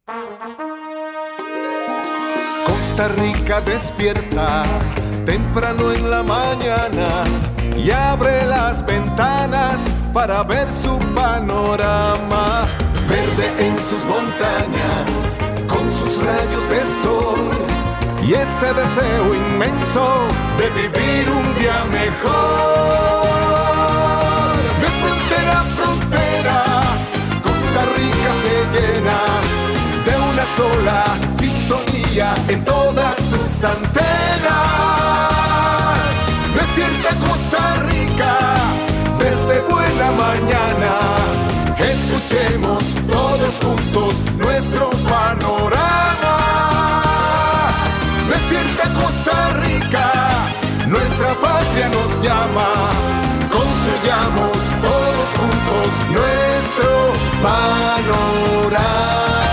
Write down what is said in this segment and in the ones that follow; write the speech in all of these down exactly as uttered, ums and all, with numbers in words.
Costa Rica despierta temprano en la mañana y abre las ventanas para ver su panorama. Verde en sus montañas, con sus rayos de sol y ese deseo inmenso de vivir un día mejor. De frontera a frontera, Costa Rica se llena de una sola sintonía en todas sus antenas. Despierta Costa Rica desde buena mañana. Escuchemos todos juntos nuestro panorama. Despierta Costa Rica, nuestra patria nos llama. Construyamos todos juntos nuestro panorama.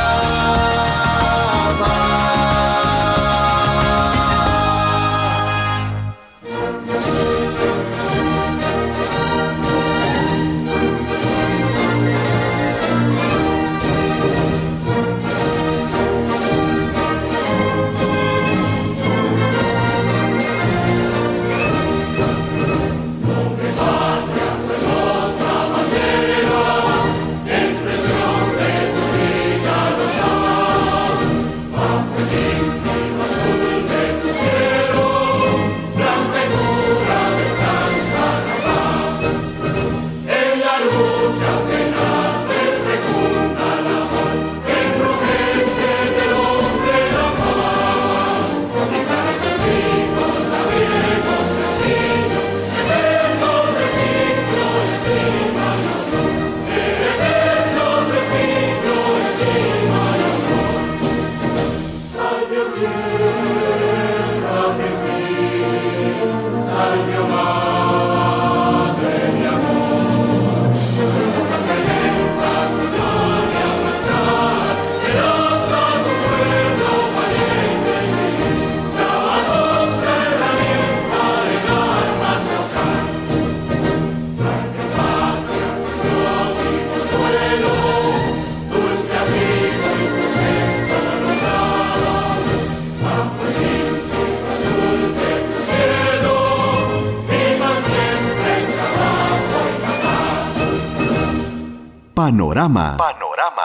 Panorama. Panorama.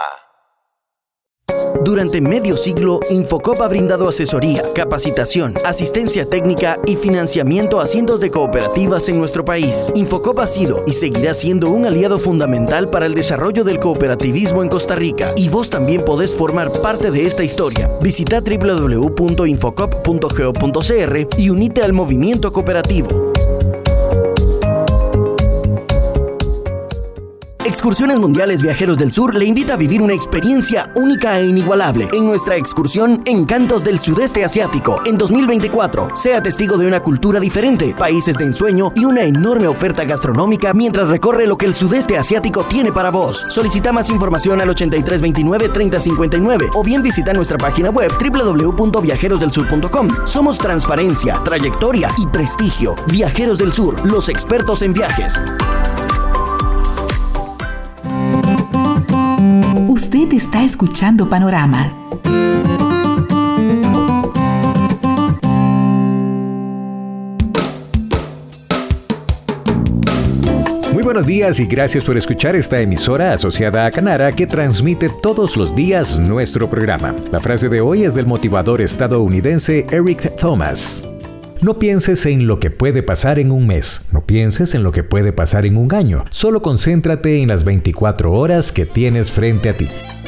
Durante medio siglo, Infocop ha brindado asesoría, capacitación, asistencia técnica y financiamiento a cientos de cooperativas en nuestro país. Infocop ha sido y seguirá siendo un aliado fundamental para el desarrollo del cooperativismo en Costa Rica. Y vos también podés formar parte de esta historia. Visita doble u doble u doble u punto infocop punto go punto c r y unite al movimiento cooperativo. Excursiones Mundiales Viajeros del Sur le invita a vivir una experiencia única e inigualable en nuestra excursión Encantos del Sudeste Asiático en dos mil veinticuatro. Sea testigo de una cultura diferente, países de ensueño y una enorme oferta gastronómica mientras recorre lo que el Sudeste Asiático tiene para vos. Solicita más información al ochenta y tres veintinueve treinta cincuenta y nueve o bien visita nuestra página web doble u doble u doble u punto viajeros del sur punto com. Somos transparencia, trayectoria y prestigio. Viajeros del Sur, los expertos en viajes. Usted está escuchando Panorama. Muy buenos días y gracias por escuchar esta emisora asociada a Canara que transmite todos los días nuestro programa. La frase de hoy es del motivador estadounidense Eric Thomas. No pienses en lo que puede pasar en un mes, no pienses en lo que puede pasar en un año, solo concéntrate en las veinticuatro horas que tienes frente a ti.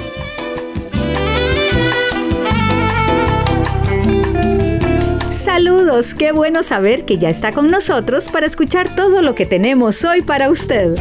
Saludos, qué bueno saber que ya está con nosotros para escuchar todo lo que tenemos hoy para usted.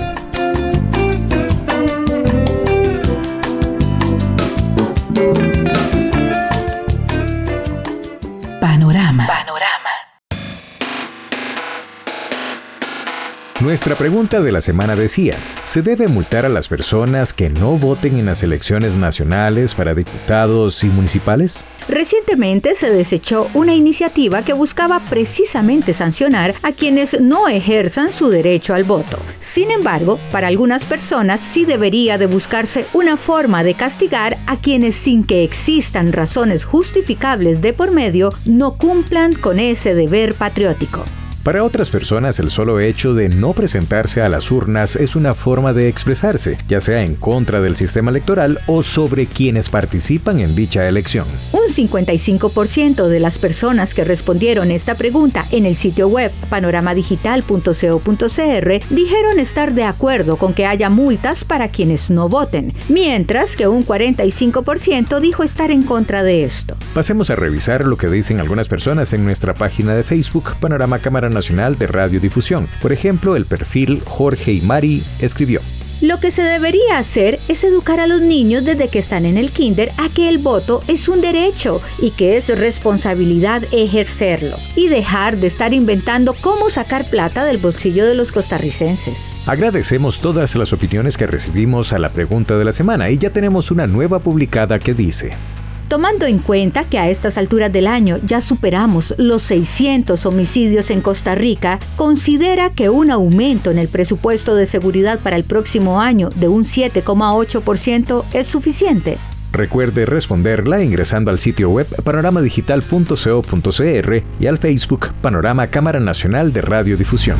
Panorama. Panorama. Nuestra pregunta de la semana decía, ¿se debe multar a las personas que no voten en las elecciones nacionales para diputados y municipales? Recientemente se desechó una iniciativa que buscaba precisamente sancionar a quienes no ejerzan su derecho al voto. Sin embargo, para algunas personas sí debería de buscarse una forma de castigar a quienes, sin que existan razones justificables de por medio, no cumplan con ese deber patriótico. Para otras personas, el solo hecho de no presentarse a las urnas es una forma de expresarse, ya sea en contra del sistema electoral o sobre quienes participan en dicha elección. Un cincuenta y cinco por ciento de las personas que respondieron esta pregunta en el sitio web panorama digital punto co punto cr dijeron estar de acuerdo con que haya multas para quienes no voten, mientras que un cuarenta y cinco por ciento dijo estar en contra de esto. Pasemos a revisar lo que dicen algunas personas en nuestra página de Facebook, Panorama Cámara Nacional de Radiodifusión. Por ejemplo, el perfil Jorge y Mari escribió: Lo que se debería hacer es educar a los niños desde que están en el kinder a que el voto es un derecho y que es responsabilidad ejercerlo, y dejar de estar inventando cómo sacar plata del bolsillo de los costarricenses. Agradecemos todas las opiniones que recibimos a la pregunta de la semana y ya tenemos una nueva publicada que dice: Tomando en cuenta que a estas alturas del año ya superamos los seiscientos homicidios en Costa Rica, ¿considera que un aumento en el presupuesto de seguridad para el próximo año de un siete coma ocho por ciento es suficiente? Recuerde responderla ingresando al sitio web panorama digital punto co punto cr y al Facebook Panorama Cámara Nacional de Radiodifusión.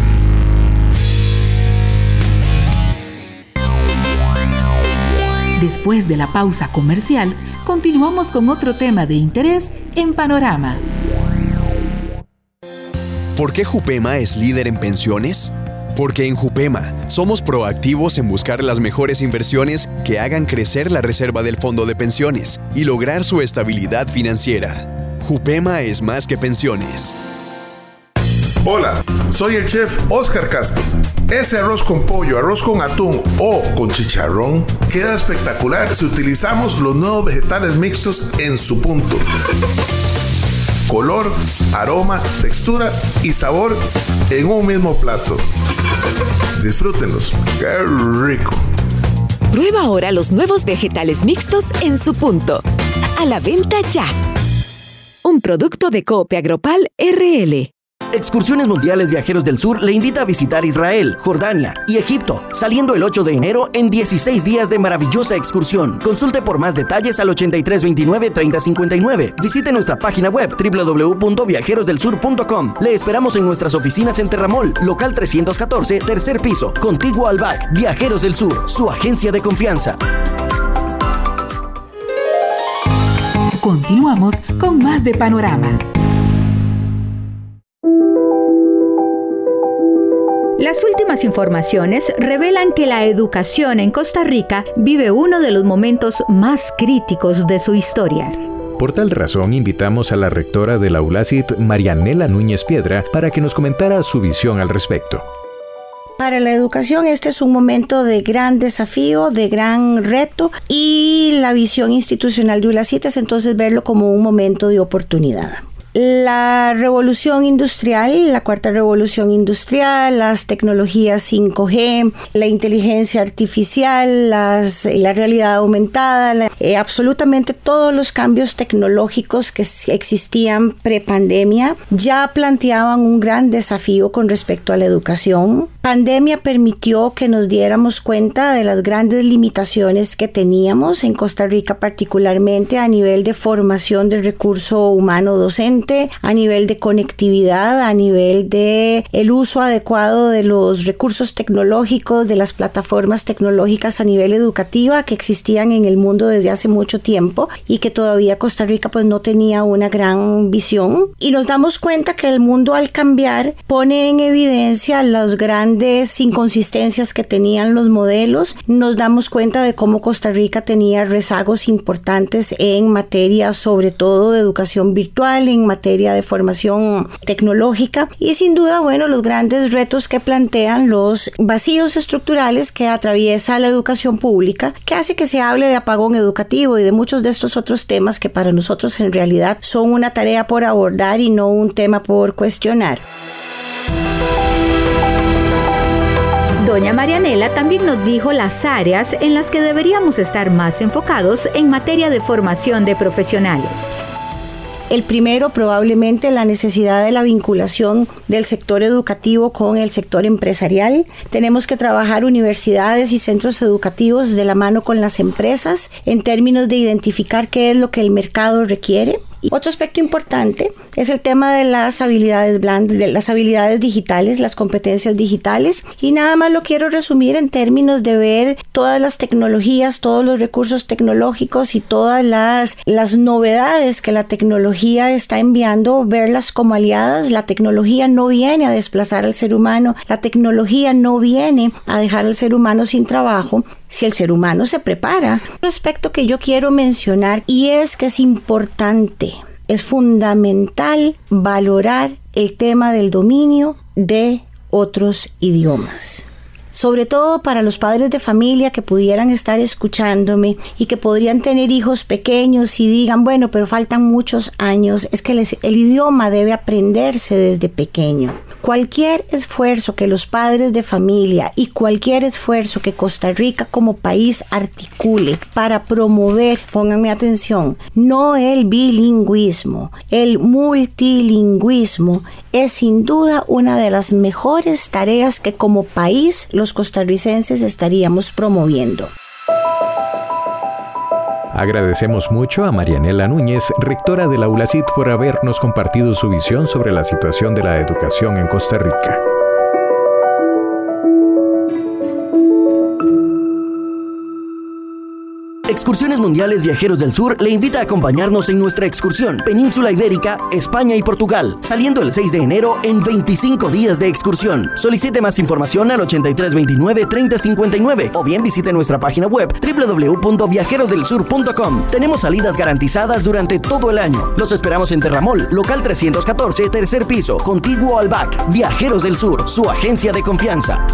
Después de la pausa comercial, continuamos con otro tema de interés en Panorama. ¿Por qué Jupema es líder en pensiones? Porque en Jupema somos proactivos en buscar las mejores inversiones que hagan crecer la reserva del fondo de pensiones y lograr su estabilidad financiera. Jupema es más que pensiones. Hola, soy el chef Oscar Castro. Ese arroz con pollo, arroz con atún o con chicharrón queda espectacular si utilizamos los nuevos vegetales mixtos en su punto. Color, aroma, textura y sabor en un mismo plato. Disfrútenlos. ¡Qué rico! Prueba ahora los nuevos vegetales mixtos en su punto. A la venta ya. Un producto de Coop Agropal R L. Excursiones Mundiales Viajeros del Sur le invita a visitar Israel, Jordania y Egipto, saliendo el ocho de enero en dieciséis días de maravillosa excursión. Consulte por más detalles al ochenta y tres veintinueve treinta cincuenta y nueve. Visite nuestra página web doble u doble u doble u punto viajeros del sur punto com. Le esperamos en nuestras oficinas en Terramol, local trescientos catorce, tercer piso, contiguo al B A C. Viajeros del Sur, su agencia de confianza. Continuamos con más de Panorama. Las últimas informaciones revelan que la educación en Costa Rica vive uno de los momentos más críticos de su historia. Por tal razón, invitamos a la rectora de la ULACIT, Marianela Núñez Piedra, para que nos comentara su visión al respecto. Para la educación este es un momento de gran desafío, de gran reto, y la visión institucional de ULACIT es entonces verlo como un momento de oportunidad. La revolución industrial, la cuarta revolución industrial, las tecnologías cinco G, la inteligencia artificial, las, la realidad aumentada, la, eh, absolutamente todos los cambios tecnológicos que existían pre-pandemia ya planteaban un gran desafío con respecto a la educación. Pandemia permitió que nos diéramos cuenta de las grandes limitaciones que teníamos en Costa Rica, particularmente a nivel de formación del recurso humano docente, a nivel de conectividad, a nivel de el uso adecuado de los recursos tecnológicos, de las plataformas tecnológicas a nivel educativa que existían en el mundo desde hace mucho tiempo y que todavía Costa Rica pues no tenía una gran visión. Y nos damos cuenta que el mundo al cambiar pone en evidencia las grandes inconsistencias que tenían los modelos. Nos damos cuenta de cómo Costa Rica tenía rezagos importantes en materia sobre todo de educación virtual, en materia de formación tecnológica y sin duda, bueno, los grandes retos que plantean los vacíos estructurales que atraviesa la educación pública, que hace que se hable de apagón educativo y de muchos de estos otros temas que para nosotros en realidad son una tarea por abordar y no un tema por cuestionar. Doña Marianela también nos dijo las áreas en las que deberíamos estar más enfocados en materia de formación de profesionales. El primero, probablemente la necesidad de la vinculación del sector educativo con el sector empresarial. Tenemos que trabajar universidades y centros educativos de la mano con las empresas en términos de identificar qué es lo que el mercado requiere. Y otro aspecto importante es el tema de las habilidades blandas, de las habilidades digitales, las competencias digitales. Y nada más lo quiero resumir en términos de ver todas las tecnologías, todos los recursos tecnológicos y todas las, las novedades que la tecnología está enviando, verlas como aliadas. La tecnología no viene a desplazar al ser humano, la tecnología no viene a dejar al ser humano sin trabajo, si el ser humano se prepara. Un aspecto que yo quiero mencionar y es que es importante, es fundamental valorar el tema del dominio de otros idiomas. Sobre todo para los padres de familia que pudieran estar escuchándome y que podrían tener hijos pequeños y digan, bueno, pero faltan muchos años. Es que les, el idioma debe aprenderse desde pequeño. Cualquier esfuerzo que los padres de familia y cualquier esfuerzo que Costa Rica como país articule para promover, pónganme atención, no el bilingüismo, el multilingüismo, es sin duda una de las mejores tareas que como país los costarricenses estaríamos promoviendo. Agradecemos mucho a Marianela Núñez, rectora de la ULACIT, por habernos compartido su visión sobre la situación de la educación en Costa Rica. Excursiones Mundiales Viajeros del Sur le invita a acompañarnos en nuestra excursión Península Ibérica, España y Portugal, saliendo el seis de enero en veinticinco días de excursión. Solicite más información al ochenta y tres veintinueve treinta cincuenta y nueve o bien visite nuestra página web doble u doble u doble u punto viajeros del sur punto com. Tenemos salidas garantizadas durante todo el año. Los esperamos en Terramol, local trescientos catorce, tercer piso, contiguo al B A C. Viajeros del Sur, su agencia de confianza.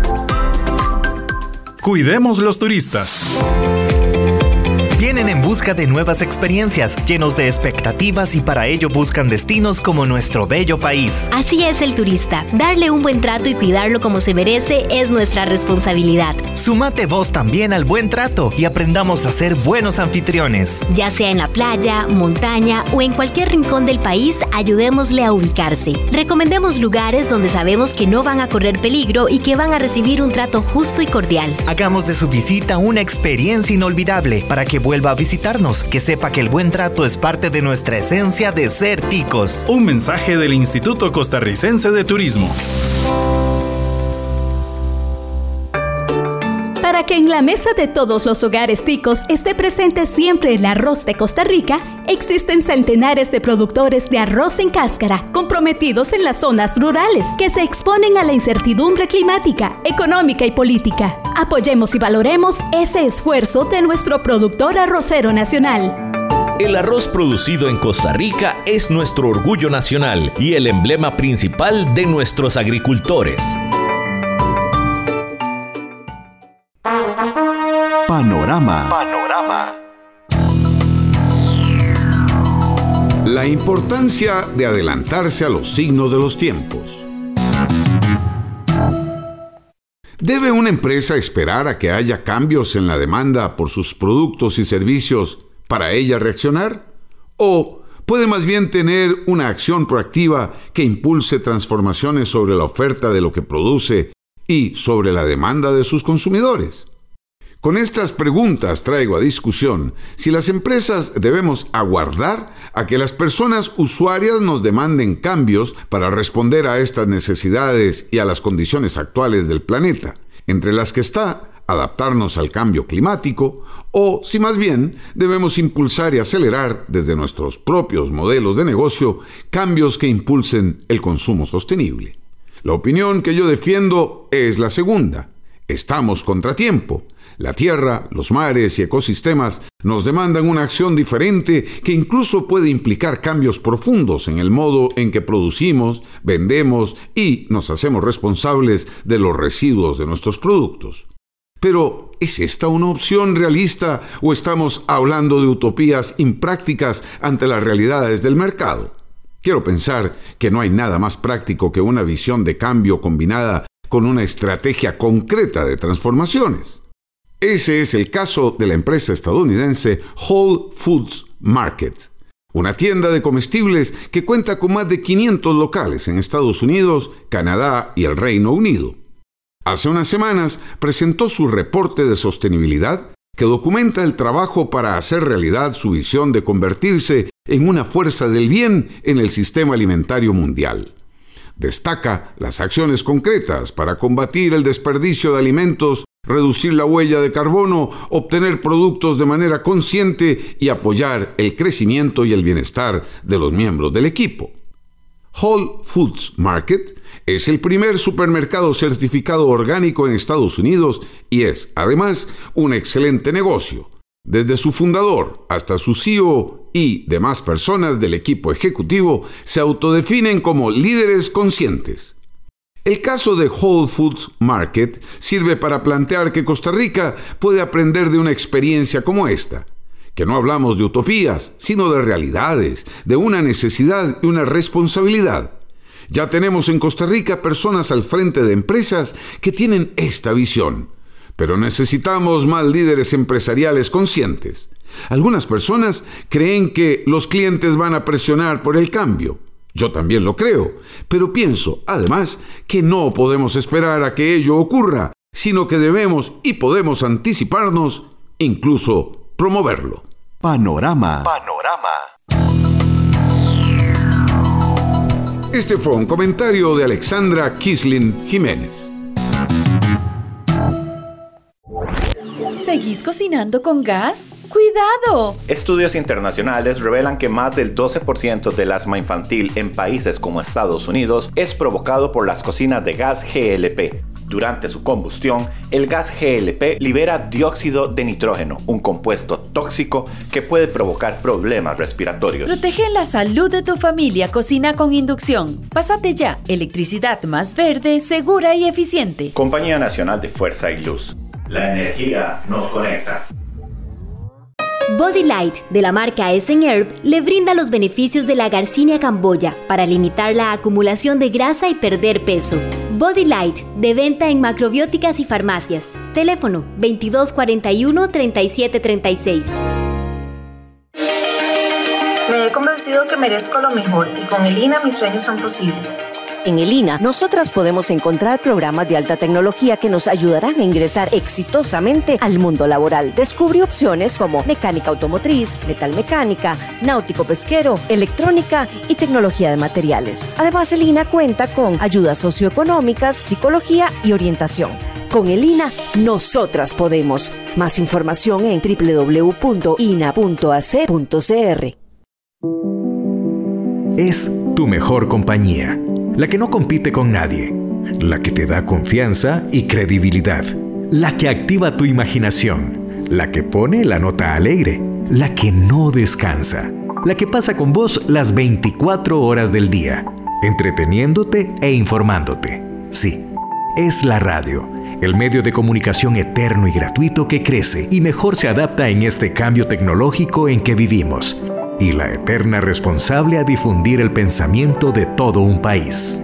Cuidemos los turistas. Vienen en busca de nuevas experiencias, llenos de expectativas y para ello buscan destinos como nuestro bello país. Así es el turista. Darle un buen trato y cuidarlo como se merece es nuestra responsabilidad. Sumate vos también al buen trato y aprendamos a ser buenos anfitriones. Ya sea en la playa, montaña o en cualquier rincón del país, ayudémosle a ubicarse. Recomendemos lugares donde sabemos que no van a correr peligro y que van a recibir un trato justo y cordial. Hagamos de su visita una experiencia inolvidable para que vuelva a visitarnos, que sepa que el buen trato es parte de nuestra esencia de ser ticos. Un mensaje del Instituto Costarricense de Turismo. Para que en la mesa de todos los hogares ticos esté presente siempre el arroz de Costa Rica, existen centenares de productores de arroz en cáscara comprometidos en las zonas rurales que se exponen a la incertidumbre climática, económica y política. Apoyemos y valoremos ese esfuerzo de nuestro productor arrocero nacional. El arroz producido en Costa Rica es nuestro orgullo nacional y el emblema principal de nuestros agricultores. Panorama. Panorama. La importancia de adelantarse a los signos de los tiempos. ¿Debe una empresa esperar a que haya cambios en la demanda por sus productos y servicios para ella reaccionar? ¿O puede más bien tener una acción proactiva que impulse transformaciones sobre la oferta de lo que produce y sobre la demanda de sus consumidores? Con estas preguntas traigo a discusión si las empresas debemos aguardar a que las personas usuarias nos demanden cambios para responder a estas necesidades y a las condiciones actuales del planeta, entre las que está adaptarnos al cambio climático, o si más bien debemos impulsar y acelerar desde nuestros propios modelos de negocio cambios que impulsen el consumo sostenible. La opinión que yo defiendo es la segunda. Estamos contratiempo. La tierra, los mares y ecosistemas nos demandan una acción diferente que incluso puede implicar cambios profundos en el modo en que producimos, vendemos y nos hacemos responsables de los residuos de nuestros productos. Pero, ¿es esta una opción realista o estamos hablando de utopías imprácticas ante las realidades del mercado? Quiero pensar que no hay nada más práctico que una visión de cambio combinada con una estrategia concreta de transformaciones. Ese es el caso de la empresa estadounidense Whole Foods Market, una tienda de comestibles que cuenta con más de quinientos locales en Estados Unidos, Canadá y el Reino Unido. Hace unas semanas presentó su reporte de sostenibilidad que documenta el trabajo para hacer realidad su visión de convertirse en una fuerza del bien en el sistema alimentario mundial. Destaca las acciones concretas para combatir el desperdicio de alimentos, reducir la huella de carbono, obtener productos de manera consciente y apoyar el crecimiento y el bienestar de los miembros del equipo. Whole Foods Market es el primer supermercado certificado orgánico en Estados Unidos y es, además, un excelente negocio. Desde su fundador hasta su C E O y demás personas del equipo ejecutivo se autodefinen como líderes conscientes. El caso de Whole Foods Market sirve para plantear que Costa Rica puede aprender de una experiencia como esta, que no hablamos de utopías, sino de realidades, de una necesidad y una responsabilidad. Ya tenemos en Costa Rica personas al frente de empresas que tienen esta visión, pero necesitamos más líderes empresariales conscientes. Algunas personas creen que los clientes van a presionar por el cambio. Yo también lo creo, pero pienso, además, que no podemos esperar a que ello ocurra, sino que debemos y podemos anticiparnos, incluso promoverlo. Panorama. Panorama. Este fue un comentario de Alexandra Kislin Jiménez. ¿Seguís cocinando con gas? ¡Cuidado! Estudios internacionales revelan que más del doce por ciento del asma infantil en países como Estados Unidos es provocado por las cocinas de gas G L P. Durante su combustión, el gas G L P libera dióxido de nitrógeno, un compuesto tóxico que puede provocar problemas respiratorios. Protege la salud de tu familia. Cocina con inducción. Pásate ya. Electricidad más verde, segura y eficiente. Compañía Nacional de Fuerza y Luz. La energía nos conecta. Body Light, de la marca Essen Herb, le brinda los beneficios de la Garcinia camboya para limitar la acumulación de grasa y perder peso. Body Light, de venta en macrobióticas y farmacias. Teléfono veintidós cuarenta y uno, treinta y siete treinta y seis. Me he convencido que merezco lo mejor y con el I N A mis sueños son posibles. En el I N A, nosotras podemos encontrar programas de alta tecnología que nos ayudarán a ingresar exitosamente al mundo laboral. Descubre opciones como mecánica automotriz, metalmecánica, náutico pesquero, electrónica y tecnología de materiales. Además, el I N A cuenta con ayudas socioeconómicas, psicología y orientación. Con el I N A, nosotras podemos. Más información en doble u doble u doble u punto i n a punto a c punto c r. Es tu mejor compañía. La que no compite con nadie, la que te da confianza y credibilidad, la que activa tu imaginación, la que pone la nota alegre, la que no descansa, la que pasa con vos las veinticuatro horas del día, entreteniéndote e informándote. Sí, es la radio, el medio de comunicación eterno y gratuito que crece y mejor se adapta en este cambio tecnológico en que vivimos. Y la eterna responsable a difundir el pensamiento de todo un país.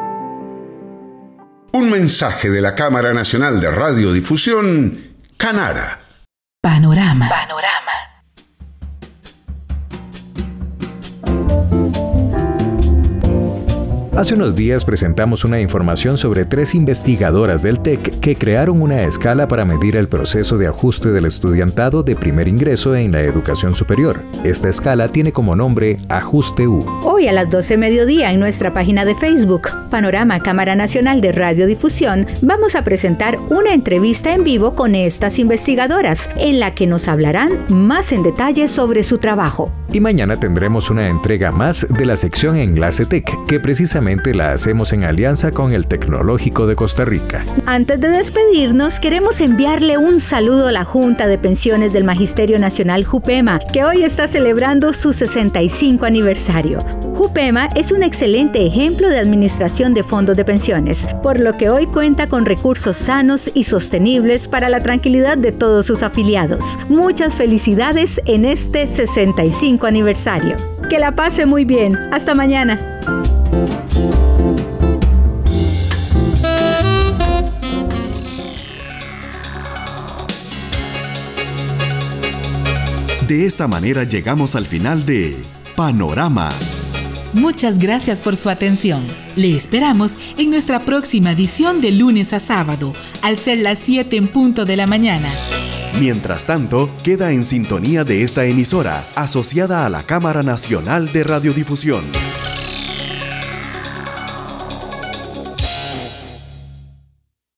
Un mensaje de la Cámara Nacional de Radiodifusión, Canara. Panorama. Panorama. Hace unos días presentamos una información sobre tres investigadoras del T E C que crearon una escala para medir el proceso de ajuste del estudiantado de primer ingreso en la educación superior. Esta escala tiene como nombre Ajuste U. Hoy a las doce mediodía en nuestra página de Facebook, Panorama Cámara Nacional de Radiodifusión, vamos a presentar una entrevista en vivo con estas investigadoras, en la que nos hablarán más en detalle sobre su trabajo. Y mañana tendremos una entrega más de la sección Enlace T E C, que precisamente la hacemos en alianza con el Tecnológico de Costa Rica. Antes de despedirnos, queremos enviarle un saludo a la Junta de Pensiones del Magisterio Nacional JUPEMA, que hoy está celebrando su sesenta y cinco aniversario. JUPEMA es un excelente ejemplo de administración de fondos de pensiones, por lo que hoy cuenta con recursos sanos y sostenibles para la tranquilidad de todos sus afiliados. Muchas felicidades en este sesenta y cinco aniversario. Que la pase muy bien. Hasta mañana. De esta manera llegamos al final de Panorama. Muchas gracias por su atención. Le esperamos en nuestra próxima edición de lunes a sábado, al ser las siete en punto de la mañana. Mientras tanto, queda en sintonía de esta emisora, asociada a la Cámara Nacional de Radiodifusión.